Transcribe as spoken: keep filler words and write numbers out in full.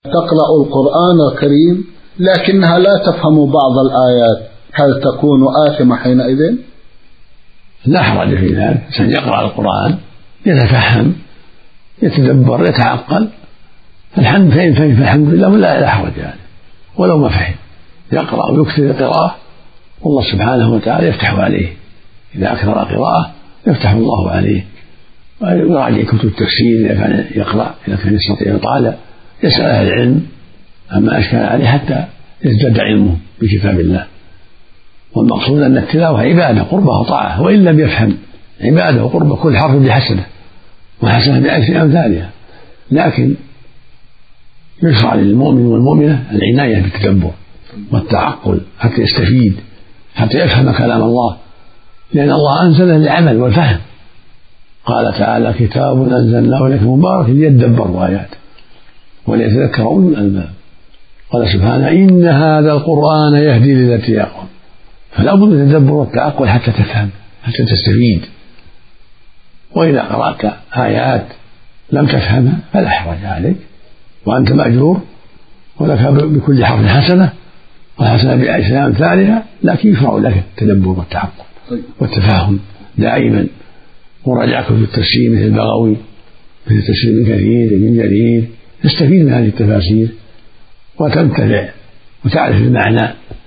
تقرأ القرآن الكريم لكنها لا تفهم بعض الآيات، هل تكون آثمة حينئذ؟ لا حرج في ذلك، يقرأ القرآن يتفهم يتدبر يتعقل، الحمد فإن فهم فالحمد لله ولا لا حرج يعني، ولو ما فهم يقرأ ويكثر القراءة والله سبحانه وتعالى يفتح عليه، إذا أكثر قراءة يفتح الله عليه، ويراجع كتب التفسير إذا كان يقرأ، إذا كان يستطيع يطالع يسأل أهل العلم عما أشكل عليه حتى يزداد علمه بكتاب الله. والمقصود أن التلاوة عبادة قربة وطاعة، وإن لم يفهم عبادة وقربة، كل حرف بحسنة وحسنة بعشر أمثالها، لكن يشرع للمؤمن والمؤمنة العناية بالتدبر والتعقل حتى يستفيد، حتى يفهم كلام الله، لأن الله أنزله للعمل والفهم. قال تعالى: كتاب أنزلناه إليك مبارك ليدبروا آياته وليتذكر أولو الألباب. قال سبحانه: إن هذا القرآن يهدي للتي أقوم. فلا بد من التدبر والتعقل حتى تفهم، حتى تستفيد. وإذا قرأت آيات لم تفهمها فلا حرج عليك، وأنت مأجور ولك بكل حرف حسنة والحسنة بعشر أمثالها، لكن يشرع لك التدبر والتعقل والتفاهم دائما، وراجع كتب التفسير مثل البغوي، مثل تفسير ابن كثير ابن جرير، تستفيد من هذه التفاسير وتنتفع وتعرف المعنى